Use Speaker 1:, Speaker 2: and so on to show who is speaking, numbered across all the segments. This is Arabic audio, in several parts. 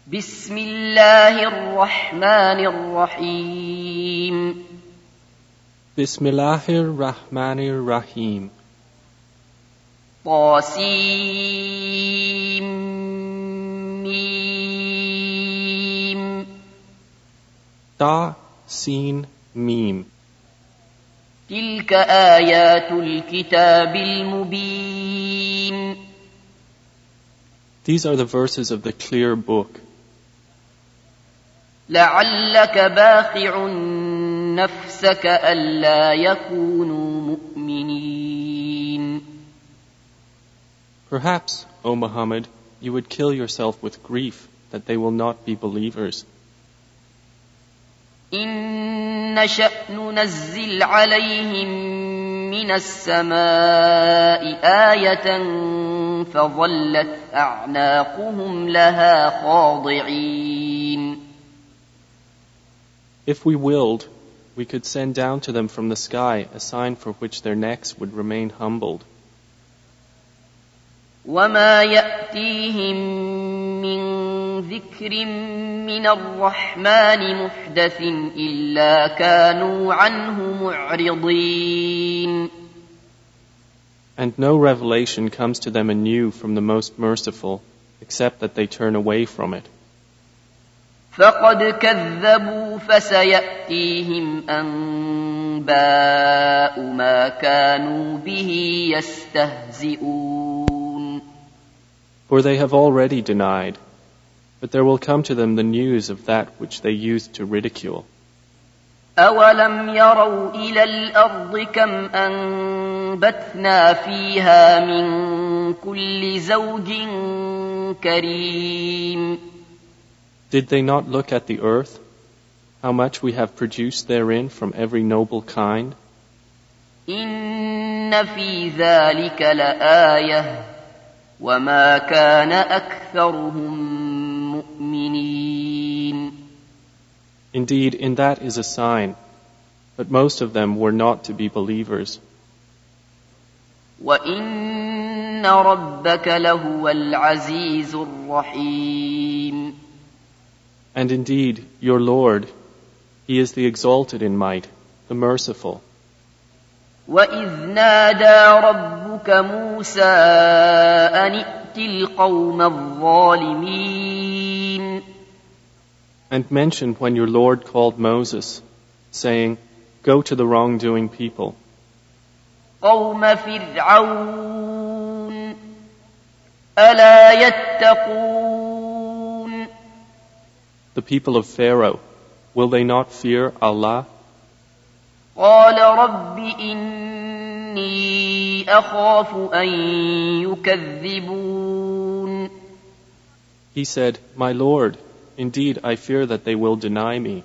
Speaker 1: بسم الله الرحمن الرحيم
Speaker 2: بسم الله الرحمن الرحيم
Speaker 1: طاسيم
Speaker 2: تا سين ميم
Speaker 1: تلك آيات الكتاب المبين
Speaker 2: These are the verses of the clear book.
Speaker 1: لعلك باخع نفسك ألا يكونوا مؤمنين
Speaker 2: Perhaps, O Muhammad, you would kill yourself with grief that they will not be believers.
Speaker 1: إن نشأ ننزل عليهم من السماء آية فظلت أعناقهم لها خاضعين
Speaker 2: If we willed, we could send down to them from the sky a sign for which their necks would remain humbled.
Speaker 1: وما يأتيهم من ذكر من الرحمن محدث إلا كانوا عنه معرضين
Speaker 2: And no revelation comes to them anew from the Most Merciful, except that they turn away from it.
Speaker 1: فقد كذبوا فسيأتيهم أنباء ما كانوا به يستهزئون
Speaker 2: For they have already denied, but there will come to them the news of that which they used to ridicule.
Speaker 1: أولم يروا إلى الأرض كم أنبتنا فيها من كل زوج كريم
Speaker 2: Did they not look at the earth, how much we have produced therein from every noble kind?
Speaker 1: إن في ذلك لآية وما كان أكثرهم مؤمنين
Speaker 2: Indeed, in that is a sign, but most of them were not to be believers.
Speaker 1: وإن ربك لهو العزيز الرحيم
Speaker 2: And indeed, your Lord, He is the exalted in might, the merciful.
Speaker 1: وإذ نادى ربك موسى أن ائت القوم الظالمين
Speaker 2: And mention when your Lord called Moses, saying, Go to the wrongdoing people,
Speaker 1: قوم فرعون ألا يتقون
Speaker 2: the people of Pharaoh, will they not fear Allah?
Speaker 1: قال رب إني أخاف أن يكذبون
Speaker 2: He said, My Lord, indeed I fear that they will deny me.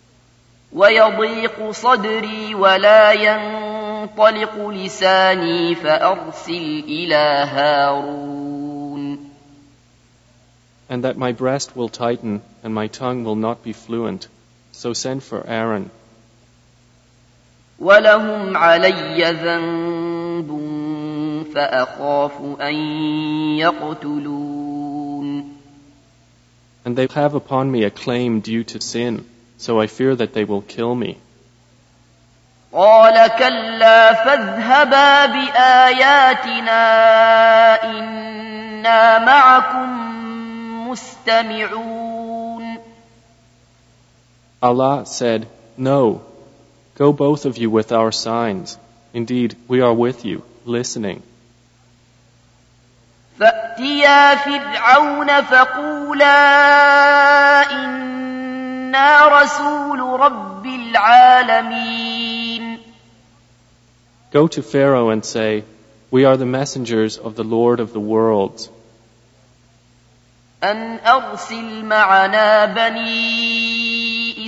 Speaker 1: ويضيق صدري ولا ينطلق لساني فأرسل إلى هارون
Speaker 2: And that my breast will tighten and my tongue will not be fluent. So send for Aaron.
Speaker 1: ولهم علي ذنب فأخاف أن يقتلون
Speaker 2: And they have upon me a claim due to sin, so I fear that they will kill me.
Speaker 1: قال كلا فاذهبا بآياتنا إنا معكم مستمعون
Speaker 2: Allah said, No, go both of you with our signs. Indeed, we are with you, listening.
Speaker 1: فأتيا فرعون فقولا إنا رسول رب العالمين
Speaker 2: Go to Pharaoh and say, We are the messengers of the Lord of the worlds.
Speaker 1: أن أرسل معنا بني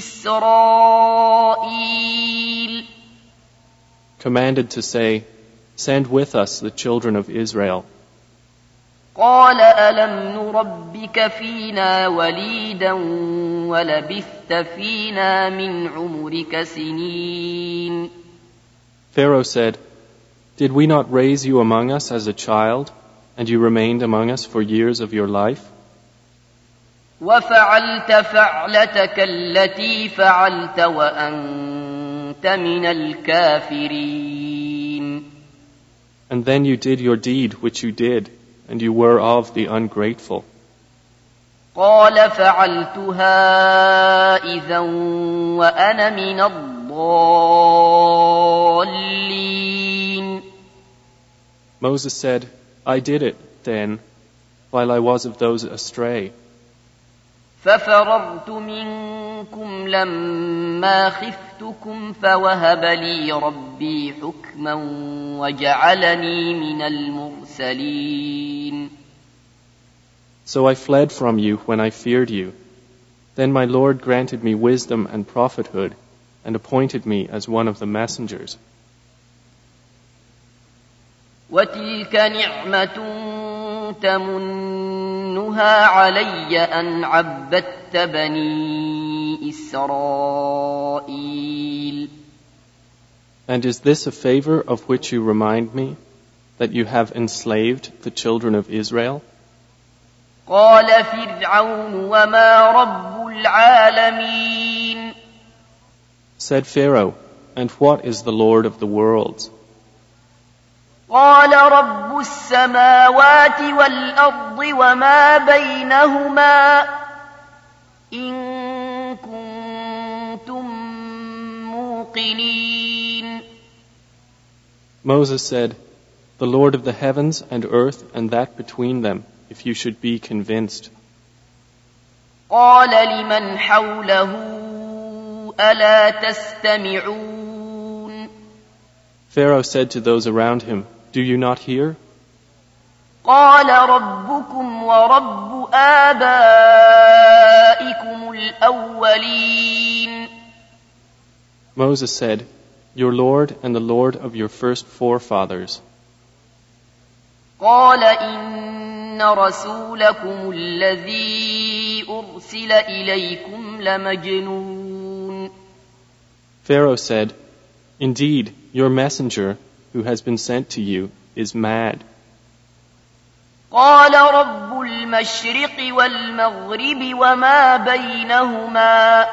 Speaker 1: إسرائيل
Speaker 2: Commanded to say, Send with us the children of Israel.
Speaker 1: قال ألم نربك فينا وليدا ولبثت فينا من عمرك سنين
Speaker 2: Pharaoh said, Did we not raise you among us as a child, and you remained among us for years of your life?
Speaker 1: وفعلت فعلتك التي فعلت وأنت من الكافرين.
Speaker 2: And then you did your deed which you did, and you were of the ungrateful.
Speaker 1: قال فعلتها إذا وأنا من الضالين.
Speaker 2: Moses said, I did it then, while I was of those astray.
Speaker 1: ففررت منكم لما خفتكم فوهب لي ربي حكما وجعلني من المرسلين.
Speaker 2: So I fled from you when I feared you. Then my Lord granted me wisdom and prophethood, and appointed me as one of the messengers.
Speaker 1: وتلك نعمة تمنها علي أن عبدت بني إسرائيل.
Speaker 2: And is this a favor of which you remind me, that you have enslaved the children of Israel?
Speaker 1: قال فرعون وما رب العالمين.
Speaker 2: Said Pharaoh, and what is the Lord of the worlds?
Speaker 1: قال رب السماوات والأرض وما بينهما إن كنتم موقنين.
Speaker 2: Moses said, the Lord of the heavens and earth and that between them, if you should be convinced.
Speaker 1: قال لمن حوله ألا تستمعون.
Speaker 2: Pharaoh said to those around him, do you not hear?
Speaker 1: قال ربكم ورب آبائكم الأولين.
Speaker 2: Moses said, your Lord and the Lord of your first forefathers.
Speaker 1: قال إن رسولكم الذي أرسل إليكم لمجنون.
Speaker 2: Pharaoh said, indeed, your messenger who has been sent to you is mad.
Speaker 1: قال رب المشرق والمغرب وما بينهما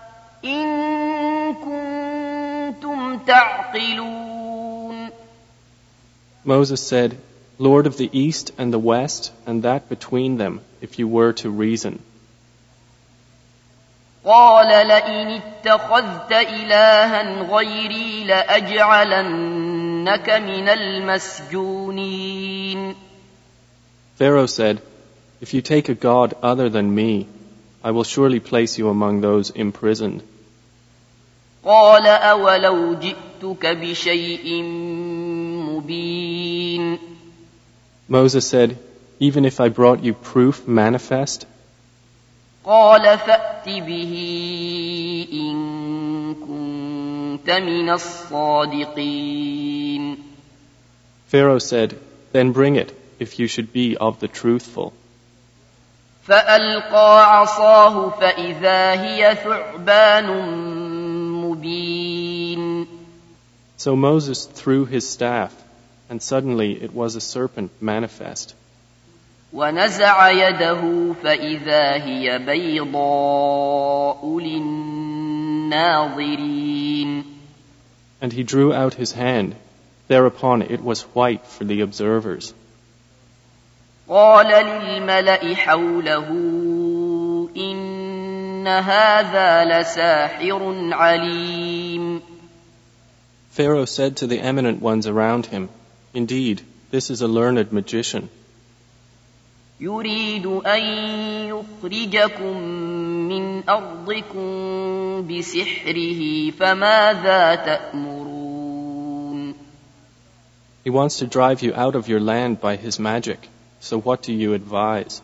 Speaker 1: إن كنتم تعقلون.
Speaker 2: Moses said, Lord of the east and the west and that between them, if you were to reason.
Speaker 1: قال لئن اتخذت إلها غيري لأجعلنك من المسجونين.
Speaker 2: Pharaoh said, if you take a god other than me, I will surely place you among those imprisoned.
Speaker 1: قال أولو جئتك بشيء مبين.
Speaker 2: Moses said, even if I brought you proof manifest?
Speaker 1: قال فأت به إن كنت من الصادقين.
Speaker 2: Pharaoh said, then bring it, if you should be of the truthful.
Speaker 1: فألقى عصاه فإذا هي ثعبان مبين.
Speaker 2: So Moses threw his staff, and suddenly it was a serpent manifest.
Speaker 1: ونزع يده فإذا هي بيضاء للناظرين.
Speaker 2: And he drew out his hand. Thereupon it was white for the observers.
Speaker 1: قال للملأ حوله إن هذا لساحر عليم.
Speaker 2: Pharaoh said to the eminent ones around him, indeed, this is a learned magician.
Speaker 1: يريد أن يخرجكم من أرضكم بسحره فماذا تأمرون.
Speaker 2: He wants to drive you out of your land by his magic. So what do you advise?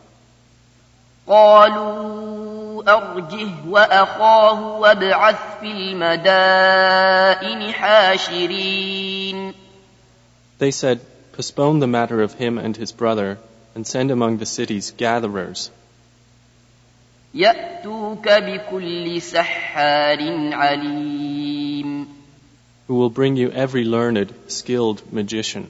Speaker 1: قالوا أرجه وأخاه وابعث في المدائن حاشرين.
Speaker 2: They said, postpone the matter of him and his brother and send among the cities gatherers.
Speaker 1: يأتوك بكل سحار عليم.
Speaker 2: Who will bring you every learned, skilled magician.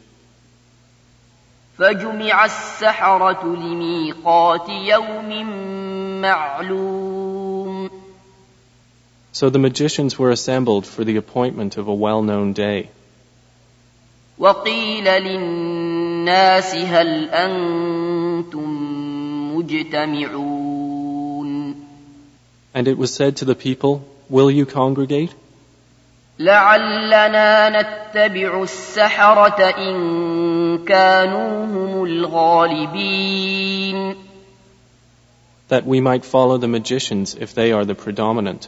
Speaker 1: فجمع السحرة لميقات يوم معلوم.
Speaker 2: So the magicians were assembled for the appointment of a well-known day.
Speaker 1: وقيل للناس هل أنتم مجتمعون.
Speaker 2: And it was said to the people, will you congregate?
Speaker 1: لعلنا نتبع السحرة إن كانوا هم الغالبين.
Speaker 2: That we might follow the magicians if they are the predominant.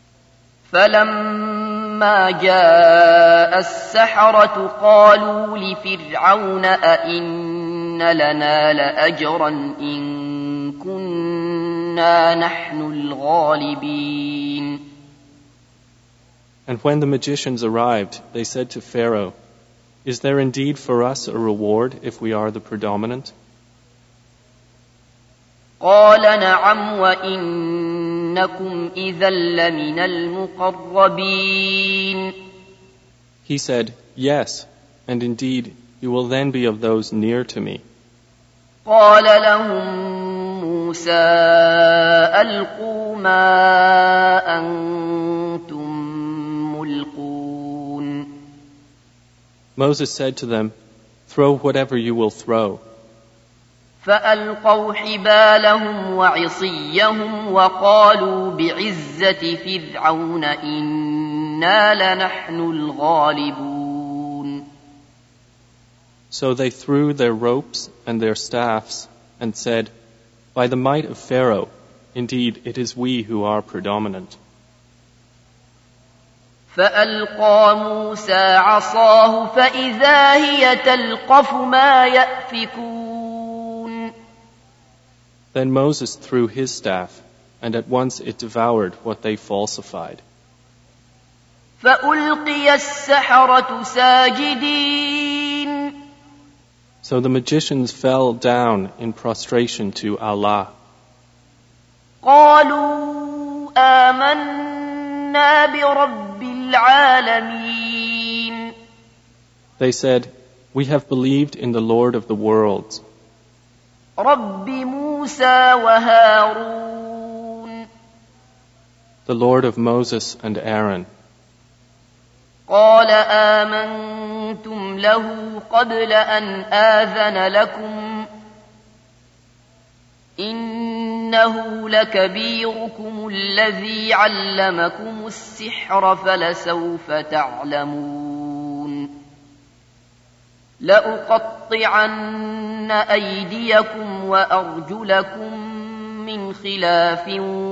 Speaker 1: فلما جاء السحرة قالوا لفرعون أئن لنا لأجرا إن كنا نحن الغالبين.
Speaker 2: And when the magicians arrived, they said to Pharaoh, is there indeed for us a reward if we are the predominant?
Speaker 1: قال نعم وإنكم إذا لمن المقربين.
Speaker 2: He said, yes, and indeed you will then be of those near to me.
Speaker 1: قال لهم موسى ألقوا ما أنتم ملقون.
Speaker 2: Moses said to them, throw whatever you will throw.
Speaker 1: فألقوا حبالهم وعصيهم وقالوا بعزة فرعون إنا لنحن الغالبون.
Speaker 2: So they threw their ropes and their staffs and said, by the might of Pharaoh, indeed it is we who are predominant.
Speaker 1: فألقى موسى عصاه فإذا هي تلقف ما يأفكون.
Speaker 2: Then Moses threw his staff, and at once it devoured what they falsified.
Speaker 1: فألقي السحرة ساجدين.
Speaker 2: So the magicians fell down in prostration to Allah.
Speaker 1: قالوا آمنا برب العالمين.
Speaker 2: They said, we have believed in the Lord of the worlds.
Speaker 1: رب موسى وهارون.
Speaker 2: The Lord of Moses and Aaron.
Speaker 1: قال آمنتم له قبل أن آذن لكم إنه لكبيركم الذي علمكم السحر فلسوف تعلمون لأقطعن أيديكم وأرجلكم من خلاف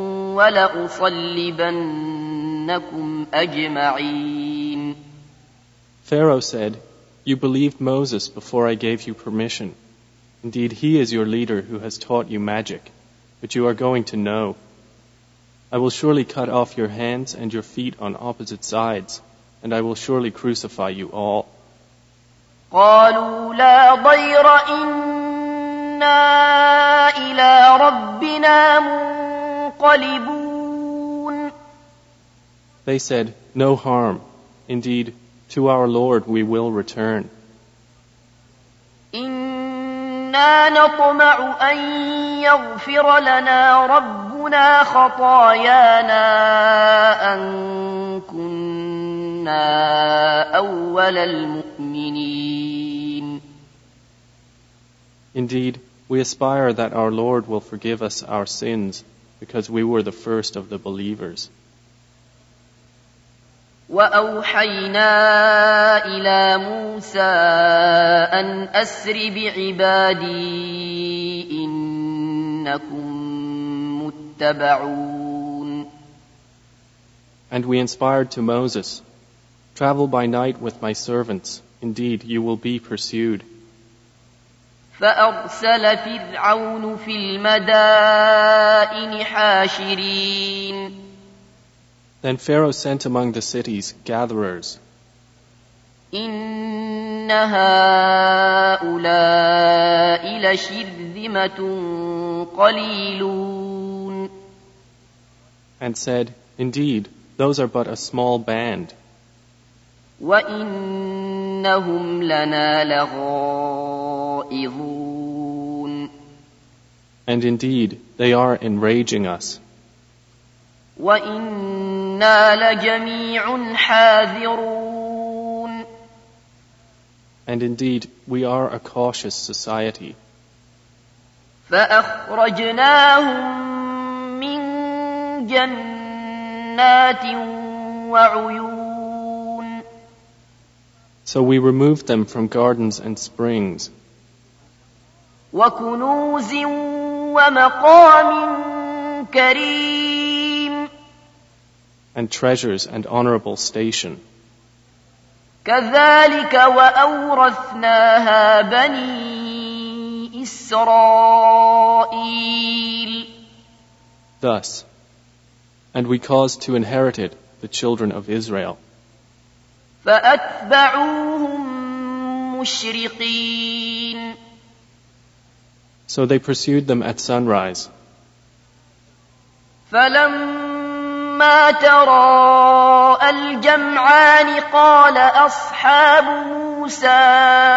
Speaker 1: ولأصلبنكم أجمعين.
Speaker 2: Pharaoh said, you believed Moses before I gave you permission. Indeed, he is your leader who has taught you magic, but you are going to know. I will surely cut off your hands and your feet on opposite sides, and I will surely crucify you all.
Speaker 1: قالوا لا ضير إنا إلى ربنا منقلبون.
Speaker 2: They said, no harm. Indeed, to our Lord we will return.
Speaker 1: إنا نطمع أن يغفر لنا ربنا خطايانا أن كنا أول المؤمنين.
Speaker 2: Indeed, we aspire that our Lord will forgive us our sins because we were the first of the believers.
Speaker 1: وأوحينا إلى موسى أن أسر بعبادي إنكم متبعون.
Speaker 2: And we inspired to Moses, travel by night with my servants, indeed you will be pursued.
Speaker 1: فأرسل فرعون في المدائن حاشرين.
Speaker 2: Then Pharaoh sent among the cities gatherers.
Speaker 1: إن هؤلاء لشرذمة قليلون.
Speaker 2: And said, indeed, those are but a small band.
Speaker 1: وإنهم لنا لغائظون.
Speaker 2: And indeed, they are enraging us.
Speaker 1: وَإِنَّا لَجَمِيعٌ حَاذِرُونَ
Speaker 2: And indeed, we are a cautious society.
Speaker 1: فَأَخْرَجْنَاهُمْ مِنْ جَنَّاتٍ وَعُيُونٍ
Speaker 2: So we removed them from gardens and springs,
Speaker 1: وَكُنُوزٍ وَمَقَامٍ كَرِيمٍ
Speaker 2: and treasures and honorable station.
Speaker 1: كَذَلِكَ وَأَوْرَثْنَاهَا بَنِي إِسْرَائِيلَ
Speaker 2: Thus, and we caused to inherit it the children of Israel.
Speaker 1: فَأَتْبَعُوهُمْ مُشْرِقِينَ
Speaker 2: So they pursued them at sunrise.
Speaker 1: فَلَمَّا تَرَاءَى الْجَمْعَانِ قَالَ أَصْحَابُ مُوسَى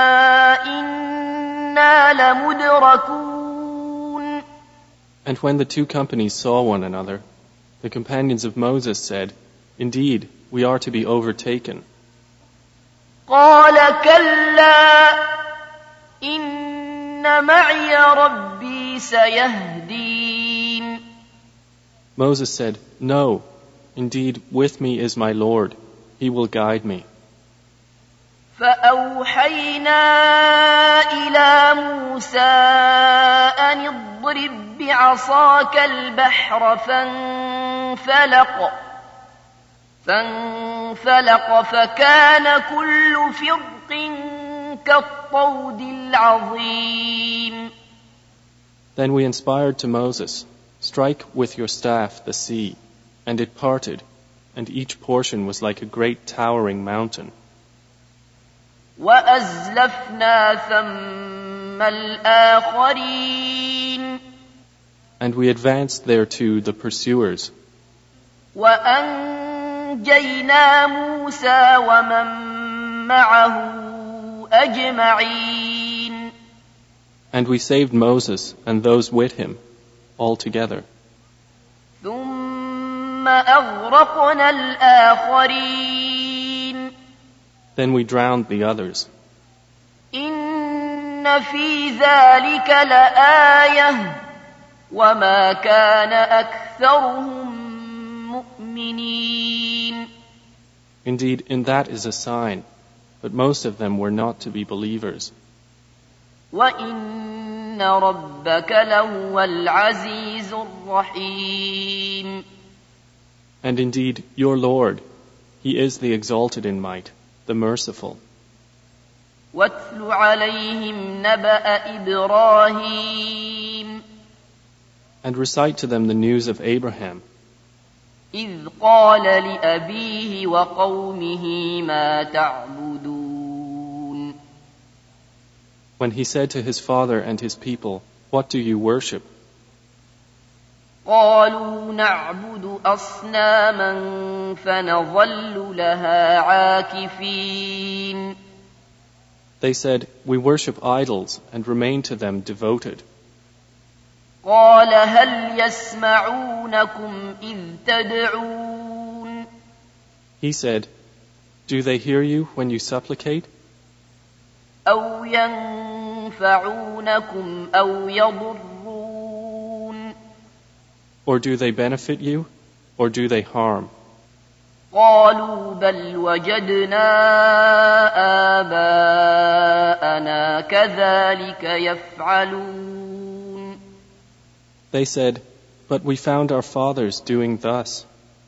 Speaker 1: إِنَّا لَمُدْرَكُونَ
Speaker 2: And when the two companies saw one another, the companions of Moses said, Indeed, we are to be overtaken.
Speaker 1: قَالَ كَلَّا إِنَّ مَعِيَ رَبِّي سَيَهْدِينِ
Speaker 2: Moses said, No, indeed, with me is my Lord. He will guide me.
Speaker 1: فَأَوْحَيْنَا إِلَى مُوسَىٰ أَنِ اضْرِب بِّعَصَاكَ الْبَحْرَ فانفلق فكان كل فرق كالطود العظيم.
Speaker 2: Then we inspired to Moses, Strike with your staff the sea, and it parted, and each portion was like a great towering mountain.
Speaker 1: وَأَزْلَفْنَا ثَمَّ الْآخَرِينَ
Speaker 2: And we advanced thereto the pursuers.
Speaker 1: وَأَنْجَيْنَا مُوسَى وَمَن مَّعَهُ أَجْمَعِينَ
Speaker 2: And we saved Moses and those with him, all together.
Speaker 1: ثُمَّ أَغْرَقْنَا الْآخَرِينَ
Speaker 2: Then we drowned the others.
Speaker 1: إِنَّ فِي ذَلِكَ لَآيَةً وَمَا كَانَ أَكْثَرُهُم مُؤْمِنِينَ
Speaker 2: Indeed, in that is a sign, but most of them were not to be believers.
Speaker 1: وَإِنَّ رَبَّكَ لَهُوَ الْعَزِيزُ الرَّحِيمُ
Speaker 2: And indeed, your Lord, He is the exalted in might, the merciful.
Speaker 1: وَاتْلُ عَلَيْهِمْ نَبَأَ إِبْرَاهِيمَ
Speaker 2: And recite to them the news of Abraham,
Speaker 1: إِذْ قَالَ لِأَبِيهِ وَقَوْمِهِ مَا تَعْبُدُونَ
Speaker 2: when he said to his father and his people, What do you worship?
Speaker 1: قَالُوا نَعْبُدُ أَصْنَامًا فَنَظَلُّ لَهَا عَاكِفِينَ
Speaker 2: They said, We worship idols and remain to them devoted.
Speaker 1: قَالَ هَلْ يَسْمَعُونَكُمْ إِذْ تَدْعُونَ
Speaker 2: He said, Do they hear you when you supplicate?
Speaker 1: أَوْ يَنفَعُونَكُمْ أَوْ يَضُرُّونَ
Speaker 2: Or do they benefit you, or do they harm?
Speaker 1: قَالُوا بَلْ وَجَدْنَا آبَاءَنَا كَذَلِكَ يَفْعَلُونَ
Speaker 2: They said, But we found our fathers doing thus.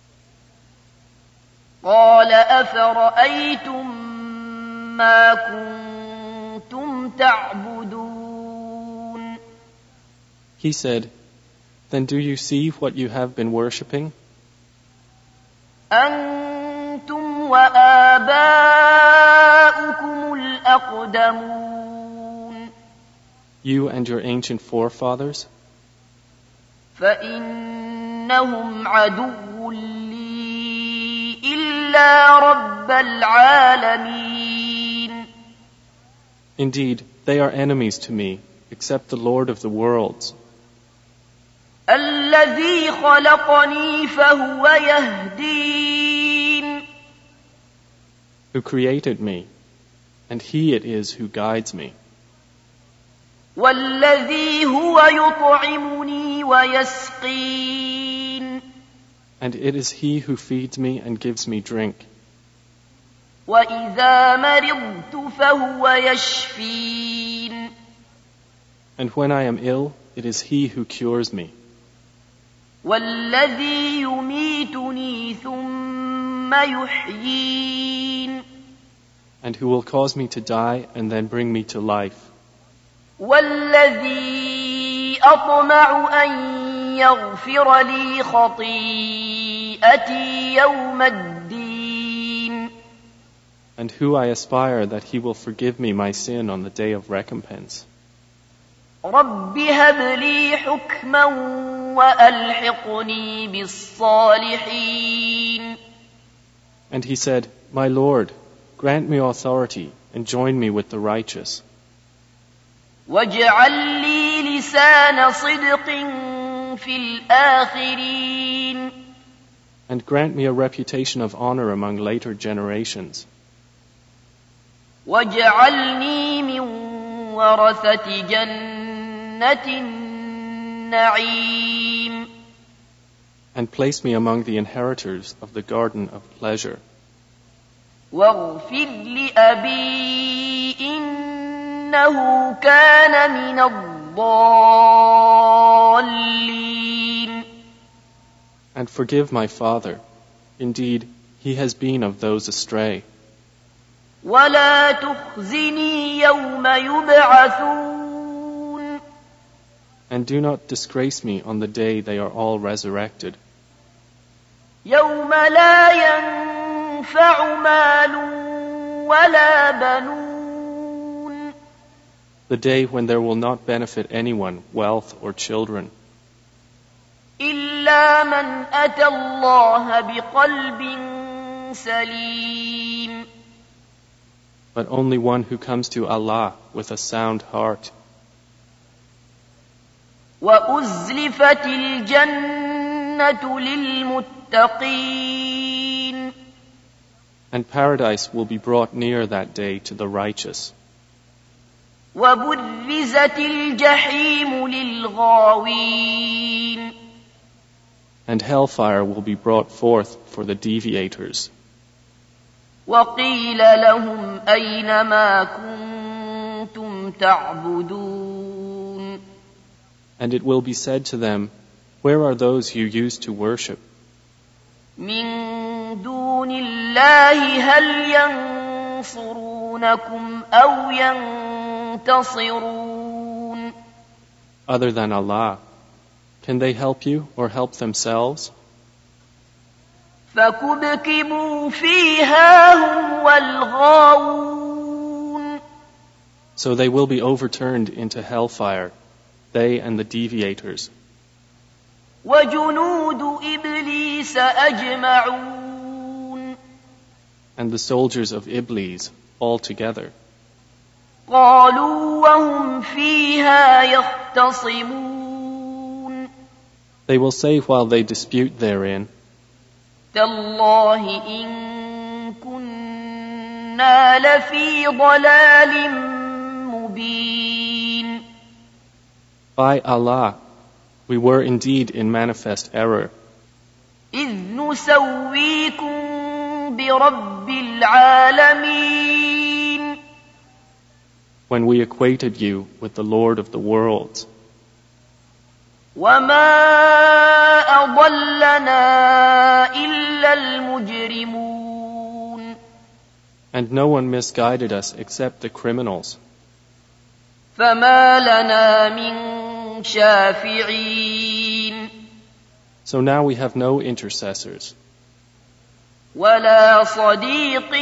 Speaker 1: قَالَ أَفَرَأَيْتُم مَّا كُنتُمْ تَعْبُدُونَ
Speaker 2: He said, Then do you see what you have been worshipping?
Speaker 1: أَنتُمْ وَآبَاؤُكُمُ الْأَقْدَمُونَ
Speaker 2: You and your ancient forefathers?
Speaker 1: فَإِنَّهُمْ عَدُوٌّ لِّي إِلَّا رَبَّ الْعَالَمِينَ
Speaker 2: Indeed, they are enemies to me, except the Lord of the worlds.
Speaker 1: الذي خلقني فهو يهدين
Speaker 2: who created me, and he it is who guides me,
Speaker 1: والذي هو يطعمني ويسقين
Speaker 2: and it is he who feeds me and gives me drink,
Speaker 1: وإذا مرضت فهو يشفين
Speaker 2: and when I am ill, it is he who cures me,
Speaker 1: والذي يميتني ثم يحيين
Speaker 2: and who will cause me to die and then bring me to life,
Speaker 1: والذي أطمع أن يغفر لي خطيئتي يوم الدين
Speaker 2: and who I aspire that he will forgive me my sin on the day of recompense.
Speaker 1: رب هب لي حكما وألحقني بالصالحين
Speaker 2: And he said, My Lord, grant me authority and join me with the righteous,
Speaker 1: واجعل لي لسان صدق في الآخرين
Speaker 2: and grant me a reputation of honor among later generations,
Speaker 1: واجعلني من ورثة جنة النعيم
Speaker 2: and place me among the inheritors of the garden of pleasure.
Speaker 1: واغفر لأبي إنه كان من الضالين
Speaker 2: And forgive my father. Indeed, he has been of those astray.
Speaker 1: ولا تخزني يوم يبعثون
Speaker 2: And do not disgrace me on the day they are all resurrected,
Speaker 1: يوم لا ينفع مال ولا بنون
Speaker 2: the day when there will not benefit anyone, wealth or children,
Speaker 1: إلا من أتى الله بقلب سليم
Speaker 2: but only one who comes to Allah with a sound heart.
Speaker 1: وأزلفت الجنة للمتقين
Speaker 2: And paradise will be brought near that day to the righteous.
Speaker 1: وبرزت الجحيم للغاوين
Speaker 2: And hellfire will be brought forth for the deviators.
Speaker 1: وقيل لهم أين ما كنتم تعبدون
Speaker 2: And it will be said to them, Where are those you used to worship?
Speaker 1: من دون الله هل ينصرونكم أو ينتصرون
Speaker 2: Other than Allah, can they help you or help themselves?
Speaker 1: فكبكبوا فيها هم والغاوون
Speaker 2: So they will be overturned into hellfire, they and the deviators,
Speaker 1: وجنود إبليس أجمعون
Speaker 2: and the soldiers of Iblis all together.
Speaker 1: قالوا وهم فيها يختصمون
Speaker 2: They will say while they dispute therein,
Speaker 1: تالله إن كنا لفي ضلال مبين
Speaker 2: By Allah, we were indeed in manifest error,
Speaker 1: إذ نسويكم برب العالمين
Speaker 2: when we equated you with the Lord of the worlds.
Speaker 1: وما أضلنا إلا المجرمون
Speaker 2: And no one misguided us except the criminals.
Speaker 1: فما لنا من شافعين
Speaker 2: So now we have no intercessors,
Speaker 1: ولا صديق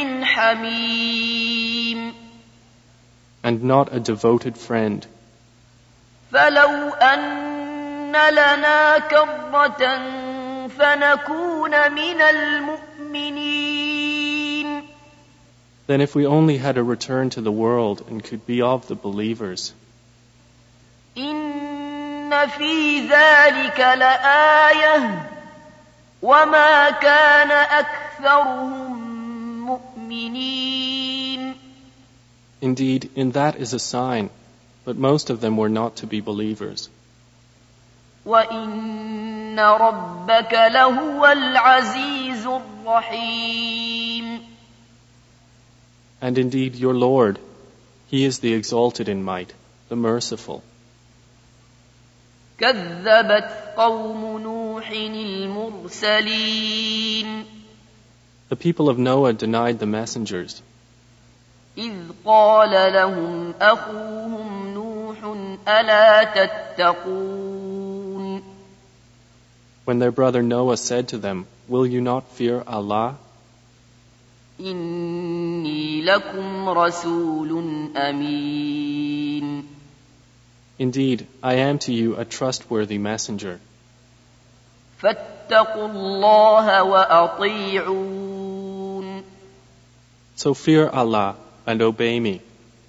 Speaker 1: حميم
Speaker 2: and not a devoted friend.
Speaker 1: فلو أن لنا كرة فنكون من المؤمنين
Speaker 2: Then if we only had a return to the world and could be of the believers,
Speaker 1: إن إن في ذلك لآية وما كان أكثرهم مؤمنين.
Speaker 2: Indeed, in that is a sign, but most of them were not to be believers.
Speaker 1: وَإِنَّ رَبَّكَ لَهُوَ الْعَزِيزُ الرَّحِيمُ.
Speaker 2: And indeed, your Lord, He is the exalted in might, the merciful.
Speaker 1: كَذَّبَتْ قَوْمُ نُوحٍ الْمُرْسَلِينَ.
Speaker 2: The people of Noah denied the messengers.
Speaker 1: إِذْ قَالَ لَهُمْ أَخُوهُمْ نُوحٌ أَلَا تَتَّقُونَ.
Speaker 2: When their brother Noah said to them, "Will you not fear Allah?
Speaker 1: إِنِّي لَكُمْ رَسُولٌ أَمِينٌ.
Speaker 2: Indeed, I am to you a trustworthy messenger.
Speaker 1: فَاتَّقُوا اللَّهَ وَأَطِيعُونِ.
Speaker 2: So fear Allah and obey me.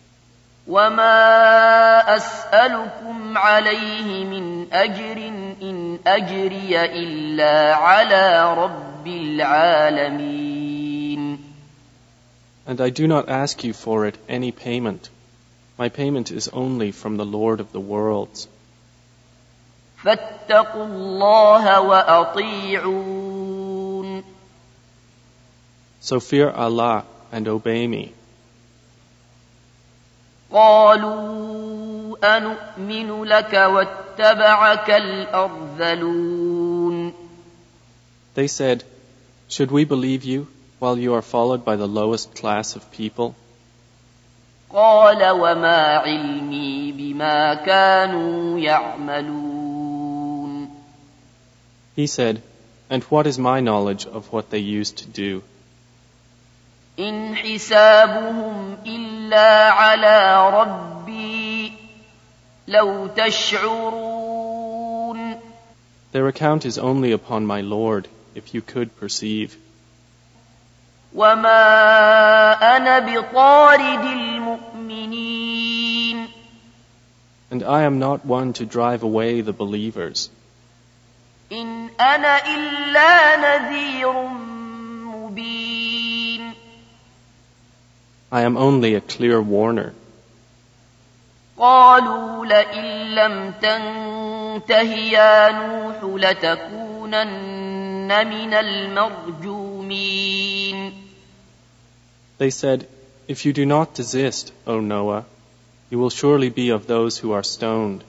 Speaker 1: وَمَا أَسْأَلُكُمْ عَلَيْهِ مِنْ أَجْرٍ إِنْ أَجْرِيَ إِلَّا عَلَى رَبِّ الْعَالَمِينَ.
Speaker 2: And I do not ask you for it any payment. My payment is only from the Lord of the worlds.
Speaker 1: فَاتَّقُوا اللَّهَ وَأَطِيعُونِ.
Speaker 2: So fear Allah and obey me.
Speaker 1: قَالُوا أَنُؤْمِنُ لَكَ وَاتَّبَعَكَ الْأَرْذَلُونَ.
Speaker 2: They said, "Should we believe you while you are followed by the lowest class of people?"
Speaker 1: قَالَ وَمَا عِلْمِي بِمَا كَانُوا يَعْمَلُونَ.
Speaker 2: He said, "And what is my knowledge of what they used to do?
Speaker 1: إِنْ حِسَابُهُمْ إِلَّا عَلَى رَبِّي لَوْ تَشْعُرُونَ.
Speaker 2: Their account is only upon my Lord, if you could perceive.
Speaker 1: وَمَا أَنَا بِطَارِدِ الْمُؤْمِنِينَ.
Speaker 2: And I am not one to drive away the believers.
Speaker 1: إِنْ أَنَا إِلَّا نَذِيرٌ مُبِينٌ.
Speaker 2: I am only a clear warner."
Speaker 1: قَالُوا لَئِن لَّمْ تَنْتَهِ يَا نُوحُ لَتَكُونَنَّ مِنَ الْمَرْجُومِينَ.
Speaker 2: They said, "If you do not desist, O Noah, you will surely be of those who are stoned."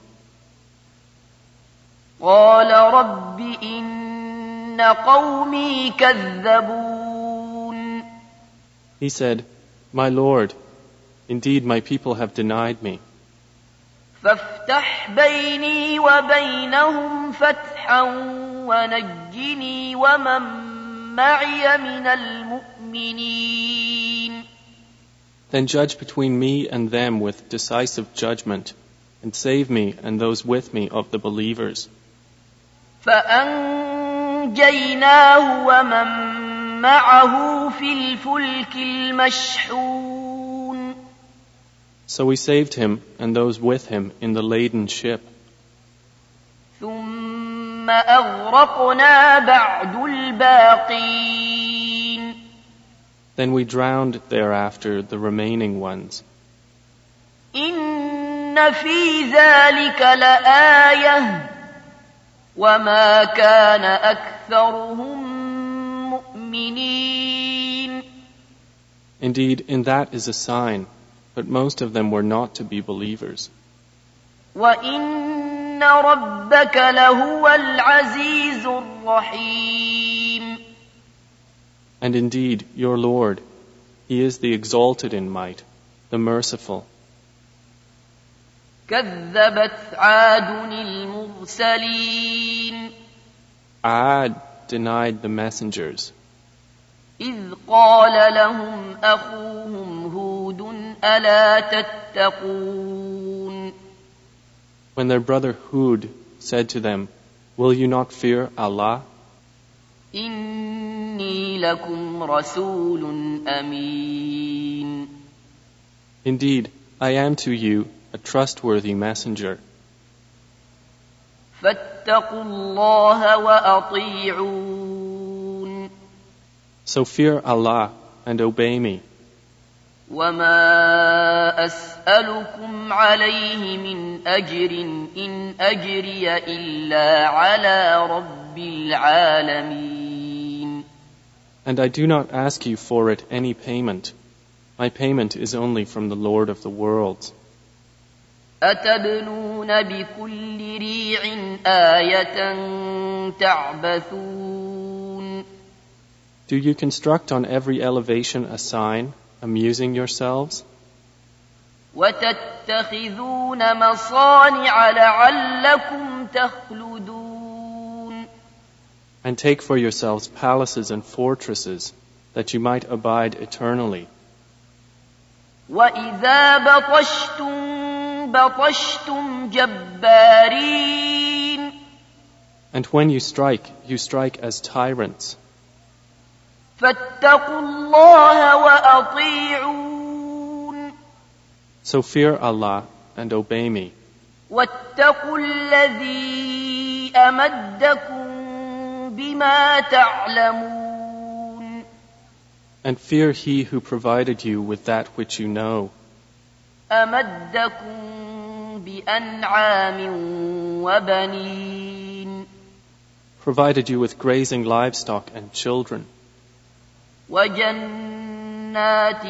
Speaker 1: قَالَ رَبِّ إِنَّ قَوْمِي كَذَّبُونِ.
Speaker 2: He said, "My Lord, indeed my people have denied me.
Speaker 1: فَافْتَحْ بَيْنِي وَبَيْنَهُمْ فَتْحًا وَنَجِّنِي وَمَن مَّعِيَ مِنَ الْمُؤْمِنِينَ.
Speaker 2: Then judge between me and them with decisive judgment, and save me and those with me of the believers."
Speaker 1: فَأَنجَيْنَاهُ وَمَن مَّعَهُ فِي الْفُلْكِ الْمَشْحُونِ.
Speaker 2: So we saved him and those with him in the laden ship.
Speaker 1: ثُمَّ أَغْرَقْنَا بَعْدُ الْبَاقِينَ.
Speaker 2: Then we drowned thereafter the remaining ones.
Speaker 1: إِنَّ فِي ذَلِكَ لَآيَةً وَمَا كَانَ أَكْثَرُهُم مُؤْمِنِينَ.
Speaker 2: Indeed, in that is a sign, but most of them were not to be believers.
Speaker 1: وَإِنَّ رَبَّكَ لَهُوَ الْعَزِيزُ الرَّحِيمُ.
Speaker 2: And indeed, your Lord, He is the exalted in might, the merciful.
Speaker 1: كَذَّبَتْ عَادٌ الْمُرْسَلِينَ.
Speaker 2: Ad denied the messengers.
Speaker 1: إِذْ قَالَ لَهُمْ أَخُوهُمْ هُودٌ أَلَا تَتَّقُونَ.
Speaker 2: When their brother Hud said to them, "Will you not fear Allah?
Speaker 1: إِنِّي لَكُمْ رَسُولٌ أَمِينٌ.
Speaker 2: Indeed, I am to you a trustworthy messenger."
Speaker 1: فاتقوا الله وأطيعون.
Speaker 2: So fear Allah and obey me.
Speaker 1: وما أسألكم عليه من أجر إن أجري إلا على رب العالمين.
Speaker 2: And I do not ask you for it any payment. My payment is only from the Lord of the worlds.
Speaker 1: أتبنون بكل ريع آية تعبثون.
Speaker 2: Do you construct on every elevation a sign, amusing yourselves?
Speaker 1: وتتخذون مصانع لعلكم تخلدون.
Speaker 2: And take for yourselves palaces and fortresses, that you might abide eternally.
Speaker 1: وإذا بطشتم جبارين.
Speaker 2: And when you strike as tyrants.
Speaker 1: فاتقوا الله وأطيعون.
Speaker 2: So fear Allah and obey me.
Speaker 1: واتقوا الذي أمدكم بما تعلمون.
Speaker 2: And fear He who provided you with that which you know.
Speaker 1: أمدكم بأنعام وبنين.
Speaker 2: Provided you with grazing livestock and children.
Speaker 1: وجنات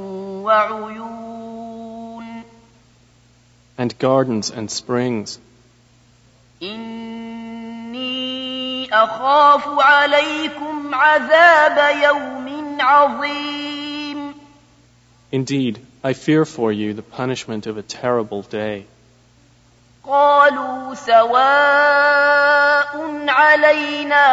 Speaker 1: وعيون.
Speaker 2: And gardens and springs.
Speaker 1: إني أخاف عليكم عذاب يوم عظيم.
Speaker 2: Indeed, I fear for you the punishment of a terrible day.
Speaker 1: قالوا سواء علينا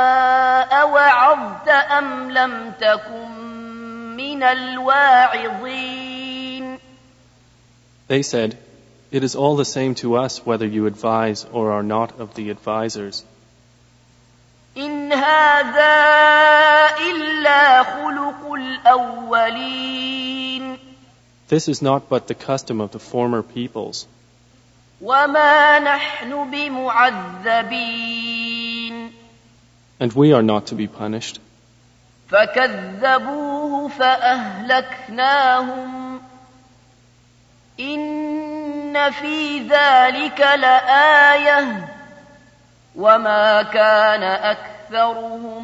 Speaker 1: أوعظت أم لم تكن من الواعظين.
Speaker 2: They said, "It is all the same to us whether you advise or are not of the advisers."
Speaker 1: إن هذا إلا خلق الأولين.
Speaker 2: This is not but the custom of the former peoples.
Speaker 1: وما نحن بمعذبين.
Speaker 2: And we are not to be punished.
Speaker 1: فكذبوه فأهلكناهم. إن في ذلك لآية وما كان أكثرهم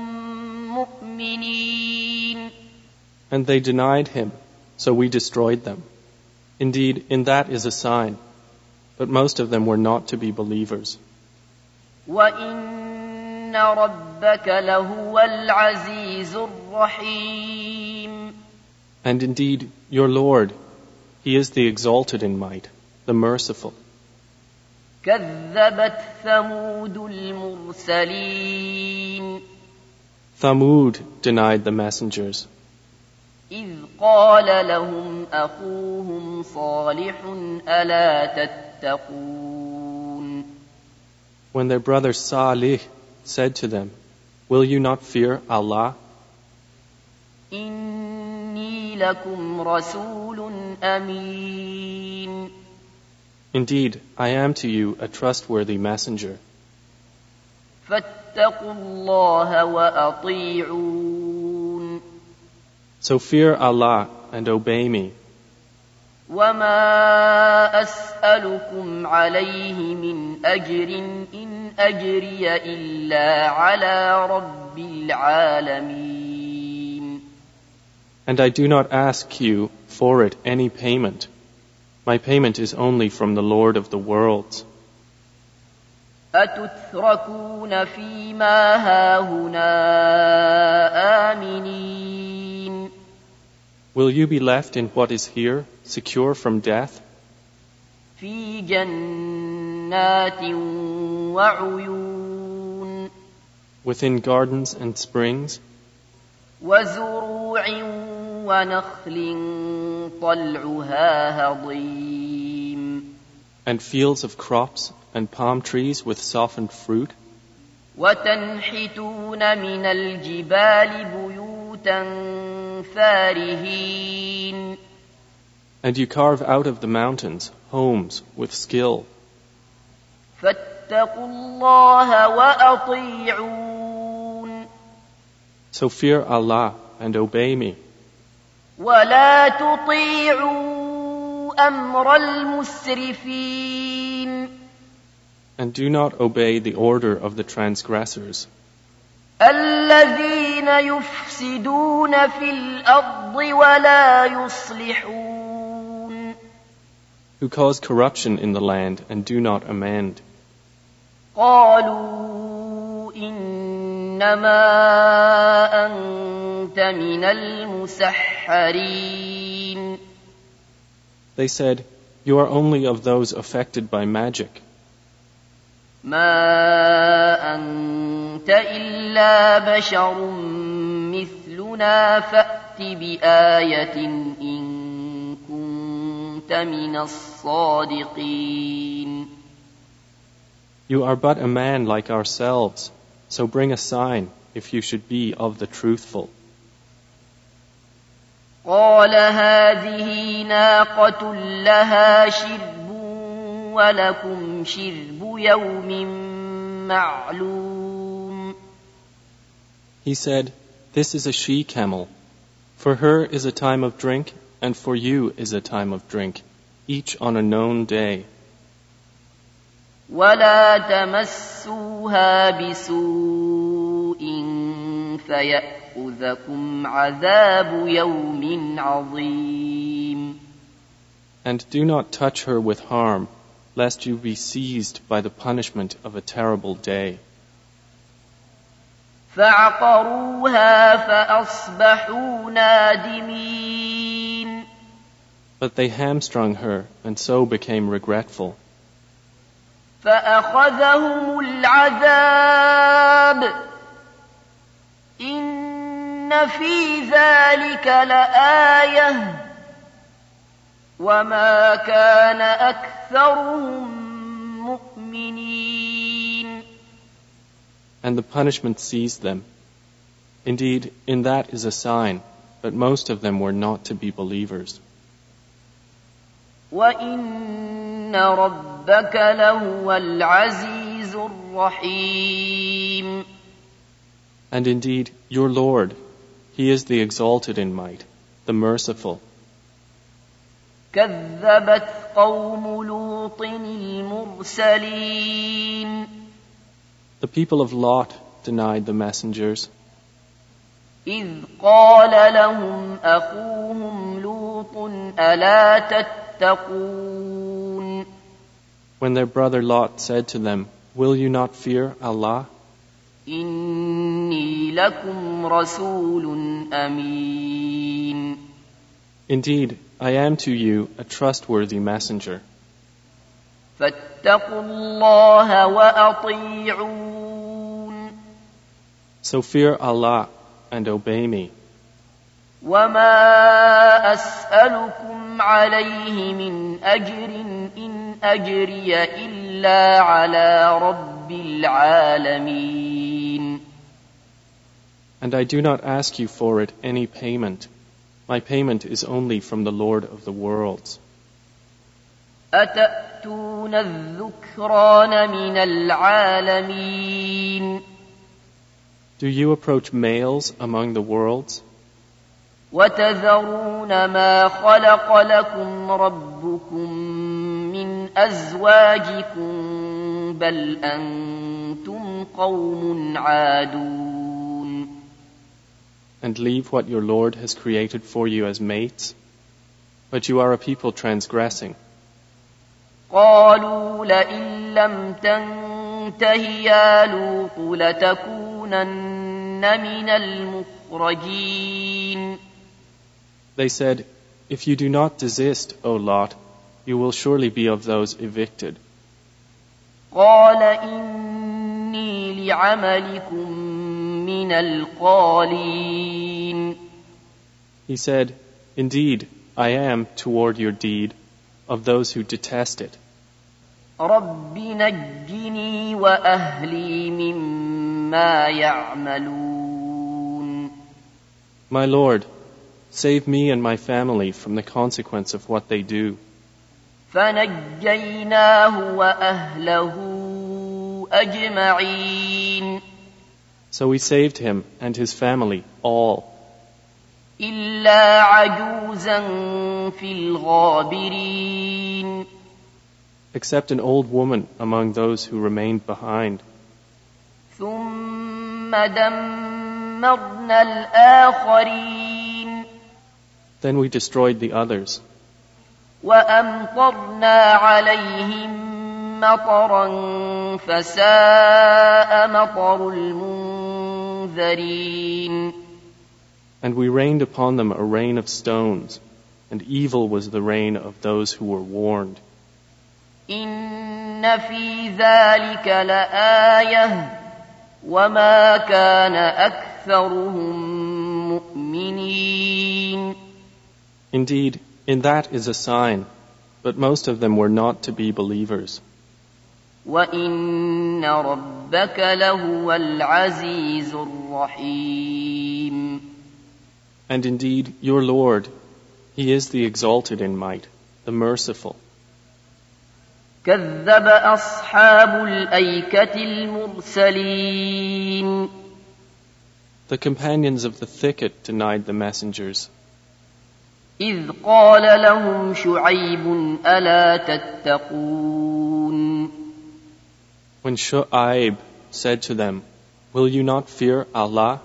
Speaker 1: مؤمنين.
Speaker 2: And they denied him, so we destroyed them. Indeed, in that is a sign, but most of them were not to be believers.
Speaker 1: وَإِنَّ رَبَّكَ لَهُوَ الْعَزِيزُ الرَّحِيمُ.
Speaker 2: And indeed, your Lord, He is the exalted in might, the merciful.
Speaker 1: كذبت ثمود المرسلين.
Speaker 2: Thamud denied the messengers.
Speaker 1: إذ قال لهم أخوهم صالح ألا تتقون.
Speaker 2: When their brother Salih said to them, "Will you not fear Allah?
Speaker 1: إني لكم رسول أمين.
Speaker 2: Indeed, I am to you a trustworthy messenger.
Speaker 1: فاتقوا الله وأطيعون.
Speaker 2: So fear Allah and obey me.
Speaker 1: وما أسألكم عليه من أجر إن أجري إلا على رب العالمين.
Speaker 2: And I do not ask you for it any payment. My payment is only from the Lord of the worlds.
Speaker 1: أتتركون فيما هاهنا آمنين.
Speaker 2: Will you be left in what is here, secure from death?
Speaker 1: في جنات وعيون.
Speaker 2: Within gardens and springs,
Speaker 1: وزروع ونخل طلعها هضيم.
Speaker 2: and fields of crops and palm trees with softened fruit,
Speaker 1: وتنحتون من الجبال بيوتا فارهين.
Speaker 2: and you carve out of the mountains homes with skill.
Speaker 1: فاتقوا فاتقوا الله وأطيعون.
Speaker 2: So fear Allah and obey me.
Speaker 1: ولا تطيعوا أمر المسرفين.
Speaker 2: And do not obey the order of the transgressors,
Speaker 1: الذين يفسدون في الأرض ولا يصلحون.
Speaker 2: who cause corruption in the land and do not amend.
Speaker 1: قالوا إنما أنت من المسحرين.
Speaker 2: They said, "You are only of those affected by magic.
Speaker 1: ما أنت إلا بشر مثلنا فأت بآية إن كنت من الصادقين."
Speaker 2: You are but a man like ourselves, so bring a sign if you should be of the truthful.
Speaker 1: قال هذه ناقة لها شرب ولكم شرب يوم معلوم.
Speaker 2: He said, "This is a she-camel. For her is a time of drink, and for you is a time of drink, each on a known day.
Speaker 1: ولا تمسوها بسوء فيأخذكم عذاب يوم عظيم.
Speaker 2: And do not touch her with harm, lest you be seized by the punishment of a terrible day."
Speaker 1: فعقروها فأصبحوا نادمين.
Speaker 2: But they hamstrung her, and so became regretful.
Speaker 1: فأخذهم العذاب إن في ذلك لآية وما كان أكثرهم مؤمنين.
Speaker 2: And the punishment seized them. Indeed, in that is a sign, but most of them were not to be believers.
Speaker 1: وَإِنَّ رَبَّكَ لَهُوَ الْعَزِيزُ الرَّحِيمُ.
Speaker 2: And indeed, your Lord, He is the exalted in might, the merciful.
Speaker 1: كذبت قوم لوط المرسلين.
Speaker 2: The people of Lot denied the messengers,
Speaker 1: إذ قال لهم أخوهم لوط ألا تتقون.
Speaker 2: when their brother Lot said to them, "Will you not fear Allah?
Speaker 1: إني لكم رسول أمين.
Speaker 2: Indeed, I am to you a trustworthy messenger.
Speaker 1: فاتقوا الله وأطيعون.
Speaker 2: So fear Allah and obey me.
Speaker 1: وما أسألكم عليه من أجر إن أجري إلا على رب العالمين.
Speaker 2: And I do not ask you for it any payment. My payment is only from the Lord of the worlds.
Speaker 1: أتأتون الذكران من العالمين.
Speaker 2: Do you approach males among the worlds?
Speaker 1: وتذرون ما خلق لكم ربكم من أزواجكم بل أنتم قوم عادون.
Speaker 2: And leave what your Lord has created for you as mates? But you are a people transgressing.
Speaker 1: قالوا لئن لم تنته يا لوط لتكونن من المخرجين.
Speaker 2: They said, "If you do not desist, O Lot, you will surely be of those evicted."
Speaker 1: قال إني لعملكم من القالين.
Speaker 2: He said, "Indeed, I am toward your deed of those who detest it.
Speaker 1: رب نجني وأهلي مما يعملون.
Speaker 2: My Lord, save me and my family from the consequence of what they do."
Speaker 1: فنجيناه وأهله أجمعين
Speaker 2: So we saved him and his family, all,
Speaker 1: إلا عجوزا في الغابرين
Speaker 2: except an old woman among those who remained behind.
Speaker 1: ثم دمرنا الآخرين
Speaker 2: Then we destroyed the others,
Speaker 1: وأمطرنا عليهم مطرا فساء مطر المنذرين
Speaker 2: and we rained upon them a rain of stones, and evil was the rain of those who were warned.
Speaker 1: إن في ذلك لآية وما كان أكثرهم مؤمنين
Speaker 2: Indeed, in that is a sign, but most of them were not to be believers.
Speaker 1: وإن ربك لهو العزيز الرحيم
Speaker 2: And indeed, your Lord, He is the exalted in might, the merciful.
Speaker 1: كذب أصحاب الأيكة المرسلين
Speaker 2: The companions of the thicket denied the messengers.
Speaker 1: إذ قال لهم شعيب ألا تتقون
Speaker 2: When Shu'aib said to them, Will you not fear Allah?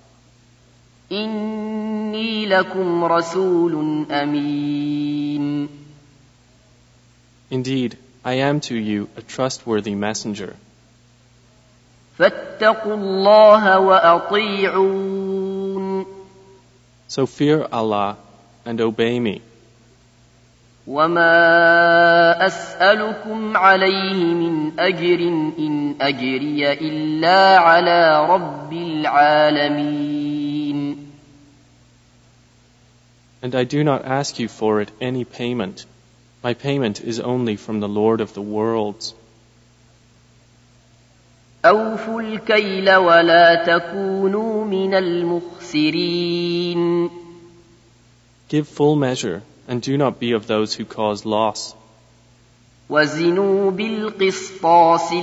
Speaker 1: إني لكم رسول أمين
Speaker 2: Indeed, I am to you a trustworthy messenger.
Speaker 1: فاتقوا الله وأطيعون
Speaker 2: So fear Allah and obey me.
Speaker 1: وما أسألكم عليه من أجر إن أجري إلا على رب العالمين
Speaker 2: And I do not ask you for it any payment. My payment is only from the Lord of the worlds.
Speaker 1: أوفوا الكيل ولا تكونوا من المخسرين
Speaker 2: Give full measure and do not be of those who cause loss.
Speaker 1: وزنوا بالقسطاس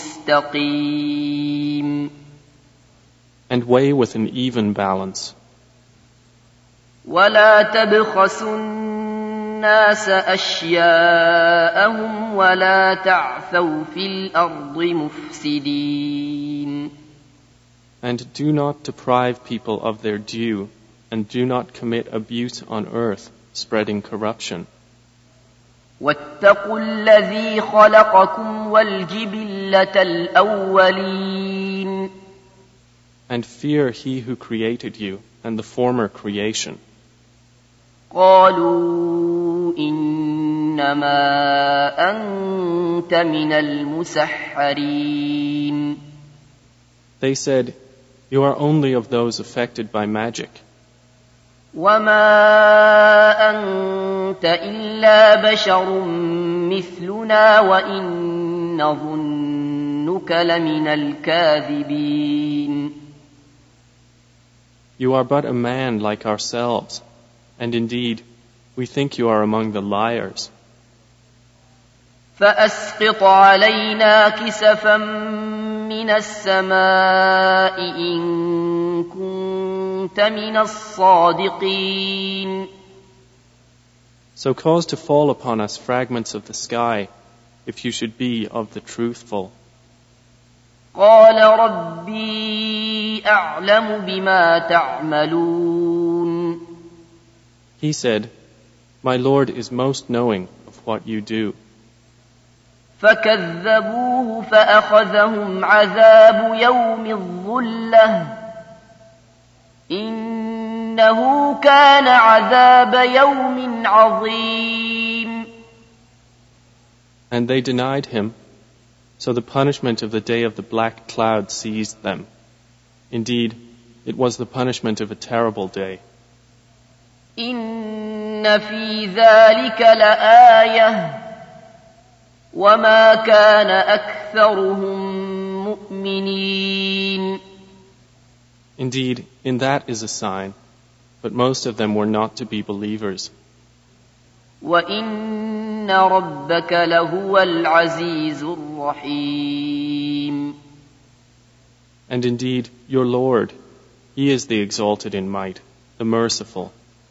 Speaker 1: المستقيم
Speaker 2: And weigh with an even balance.
Speaker 1: ولا تبخسوا الناس أشياءهم ولا تعثوا في الأرض مفسدين
Speaker 2: And do not deprive people of their due, and do not commit abuse on earth, spreading corruption.
Speaker 1: واتقوا الذي خلقكم والجبلة الأولين
Speaker 2: And fear He who created you and the former creation.
Speaker 1: قالوا إنما أنت من المسحرين
Speaker 2: They said, You are only of those affected by magic.
Speaker 1: وما أنت إلا بشر مثلنا وإن نظنك لمن الكاذبين
Speaker 2: You are but a man like ourselves, and indeed, we think you are among the liars.
Speaker 1: فأسقط علينا كسفا من السماء إن كنت من الصادقين
Speaker 2: So cause to fall upon us fragments of the sky, if you should be of the truthful.
Speaker 1: قال ربي أعلم بما تعملون
Speaker 2: He said, My Lord is most knowing of what you do.
Speaker 1: فكذبوه فأخذهم عذاب يوم الظلة إنه كان عذاب يوم عظيم
Speaker 2: And they denied him, so the punishment of the day of the black cloud seized them. Indeed, it was the punishment of a terrible day.
Speaker 1: إن في ذلك لآية وما كان أكثرهم مؤمنين
Speaker 2: Indeed, in that is a sign, but most of them were not to be believers.
Speaker 1: وإن ربك لهو العزيز الرحيم
Speaker 2: And indeed, your Lord, He is the exalted in might, the merciful.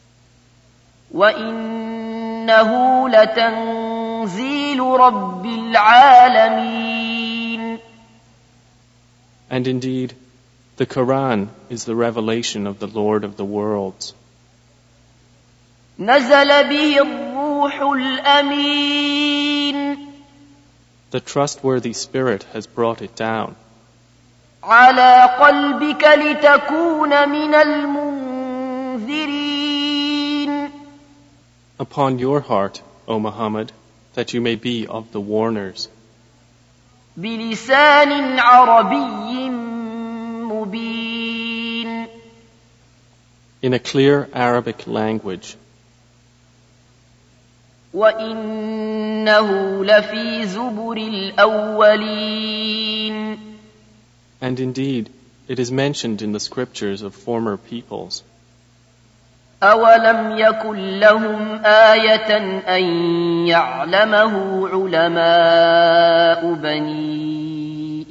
Speaker 1: وَإِنَّهُ لَتَنزِيلُ رَبِّ الْعَالَمِينَ.
Speaker 2: And indeed, the Quran is the revelation of the Lord of the worlds.
Speaker 1: نَزَلَ بِهِ الرُّوحُ الْأَمِينُ.
Speaker 2: The trustworthy Spirit has brought it down.
Speaker 1: عَلَى قَلْبِكَ لِتَكُونَ مِنَ الْمُنذِرِينَ.
Speaker 2: Upon your heart, O Muhammad, that you may be of the warners.
Speaker 1: بِلِسَانٍ عَرَبِيٍّ مُبِينٍ.
Speaker 2: In a clear Arabic language.
Speaker 1: وَإِنَّهُ لَفِي زُبُرِ الْأَوَّلِينَ.
Speaker 2: And indeed, it is mentioned in the scriptures of former peoples.
Speaker 1: أَوَلَمْ يَكُنْ لَهُمْ آيَةً أَنْ يَعْلَمَهُ عُلَمَاءُ بَنِي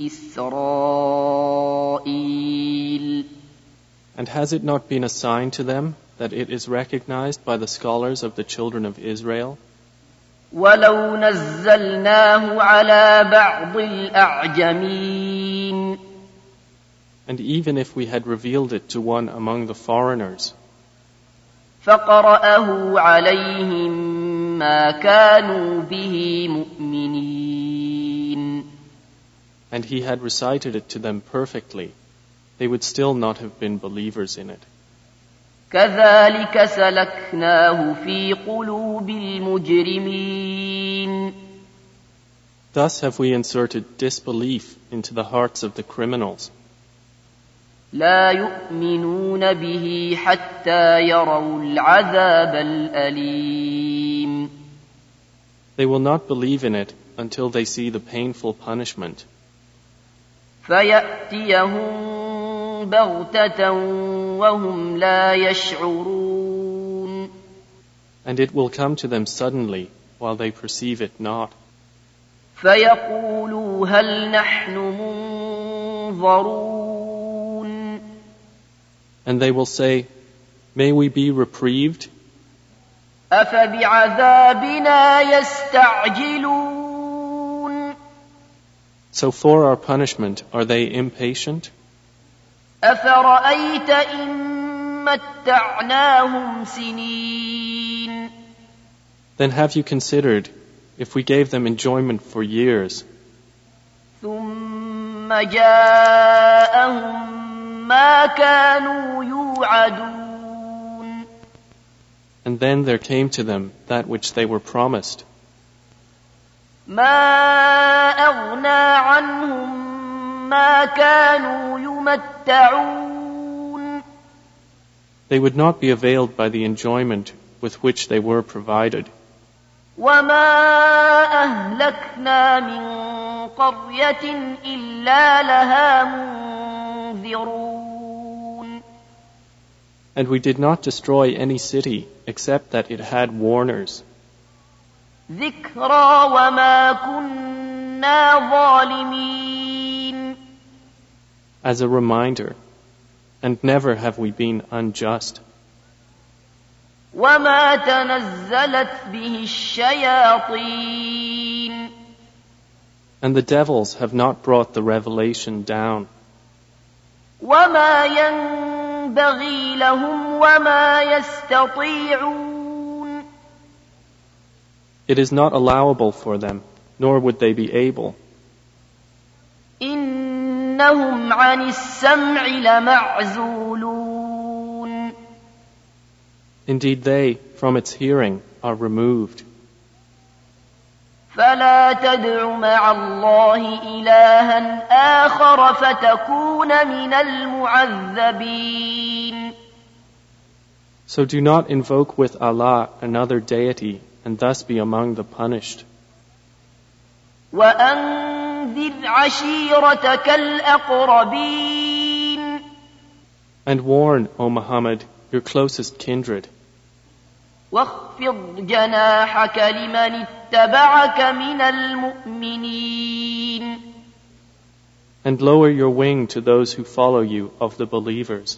Speaker 1: إِسْرَائِيلَ.
Speaker 2: And has it not been a sign to them that it is recognized by the scholars of the children of Israel?
Speaker 1: وَلَوْ نَزَّلْنَاهُ عَلَى بَعْضِ الْأَعْجَمِينَ.
Speaker 2: And even if we had revealed it to one among the foreigners,
Speaker 1: فَقَرَأَهُ عَلَيْهِمْ مَا كَانُوا بِهِ مُؤْمِنِينَ.
Speaker 2: and he had recited it to them perfectly, they would still not have been believers in it.
Speaker 1: كَذَلِكَ سَلَكْنَاهُ فِي قُلُوبِ الْمُجْرِمِينَ.
Speaker 2: Thus have we inserted disbelief into the hearts of the criminals.
Speaker 1: لا يؤمنون به حتى يروا العذاب الأليم.
Speaker 2: They will not believe in it until they see the painful punishment.
Speaker 1: فيأتيهم بغتة وهم لا يشعرون.
Speaker 2: And it will come to them suddenly while they perceive it not.
Speaker 1: فيقولوا هل نحن منظرون.
Speaker 2: And they will say, may we be reprieved?
Speaker 1: أفبعذابنا يستعجلون.
Speaker 2: So for our punishment are they impatient?
Speaker 1: أفرأيت إن متعناهم سنين.
Speaker 2: Then have you considered if we gave them enjoyment for years,
Speaker 1: ثم جاءهم ما كانوا يوعدون.
Speaker 2: and then there came to them that which they were promised,
Speaker 1: ما أغنى عنهم ما كانوا يمتعون.
Speaker 2: they would not be availed by the enjoyment with which they were provided.
Speaker 1: وما أهلكنا من قرية إلا لها منذرون.
Speaker 2: And we did not destroy any city except that it had warners,
Speaker 1: ذكرى وما كنا ظالمين.
Speaker 2: as a reminder, and never have we been unjust.
Speaker 1: وما تنزلت به الشياطين.
Speaker 2: And the devils have not brought the revelation down.
Speaker 1: وما ينبغي لهم وما يستطيعون.
Speaker 2: It is not allowable for them, nor would they be able.
Speaker 1: إنهم عن السمع لمعزولون.
Speaker 2: Indeed, they, from its hearing, are removed.
Speaker 1: فلا تدع مع الله إلها آخر فتكون من المعذبين.
Speaker 2: So do not invoke with Allah another deity and thus be among the punished.
Speaker 1: وأنذر عشيرتك الأقربين.
Speaker 2: And warn, O Muhammad, your closest kindred.
Speaker 1: واخفض جناحك لمن اتبعك من المؤمنين.
Speaker 2: And lower your wing to those who follow you of the believers.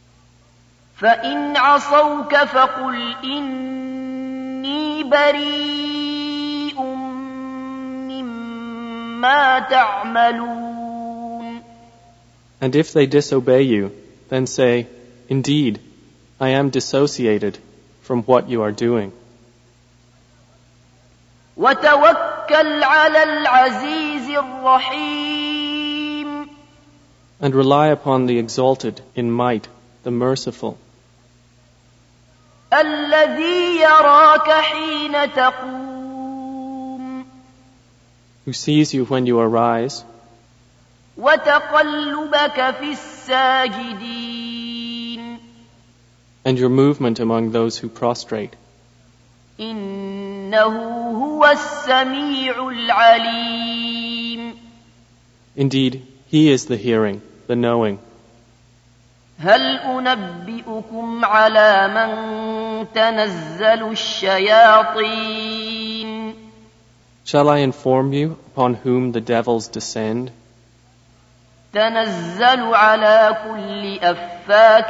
Speaker 1: فإن عصوك فقل إني بريء مما تعملون.
Speaker 2: And if they disobey you, then say, Indeed, I am dissociated from what you are doing.
Speaker 1: وتوكل على العزيز الرحيم.
Speaker 2: And rely upon the exalted in might, the merciful.
Speaker 1: الذي يراك حين تقوم.
Speaker 2: Who sees you when you arise.
Speaker 1: وتقلبك في الساجدين.
Speaker 2: And your movement among those who prostrate.
Speaker 1: إنه هو السميع العليم.
Speaker 2: Indeed, He is the hearing, the knowing.
Speaker 1: هل أنبئكم على من تنزل الشياطين.
Speaker 2: Shall I inform you upon whom the devils descend?
Speaker 1: تنزل على كل أفاك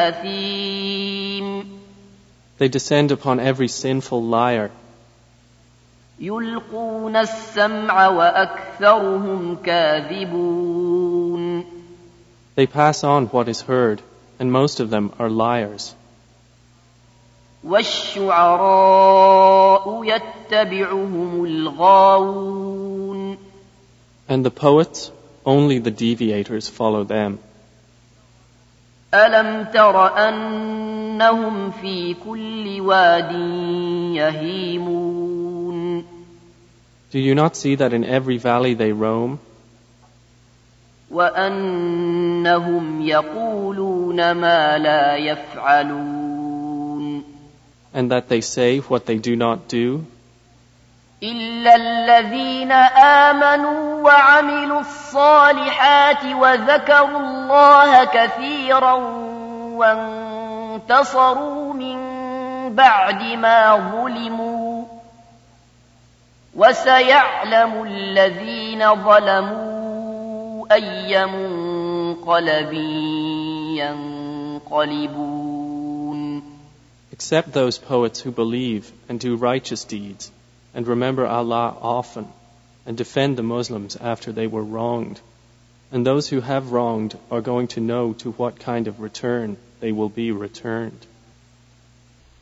Speaker 1: أثيم.
Speaker 2: They descend upon every sinful liar.
Speaker 1: يلقون السمع وأكثرهم كاذبون.
Speaker 2: They pass on what is heard, and most of them are liars.
Speaker 1: والشعراء يتبعهم الغاوون.
Speaker 2: And the poets, only the deviators follow them.
Speaker 1: ألم تر أنهم في كل واد يهيمون.
Speaker 2: Do you not see that in every valley they roam?
Speaker 1: وأنهم يقولون ما لا يفعلون.
Speaker 2: And that they say what they do not do?
Speaker 1: إلا الذين آمنوا وعملوا الصالحات وذكروا الله كثيرا وانتصروا من بعد ما ظلموا وسيعلم الذين ظلموا أي منقلب ينقلبون.
Speaker 2: Except those poets who believe and do righteous deeds and remember Allah often and defend the Muslims after they were wronged. And those who have wronged are going to know to what kind of return they will be returned.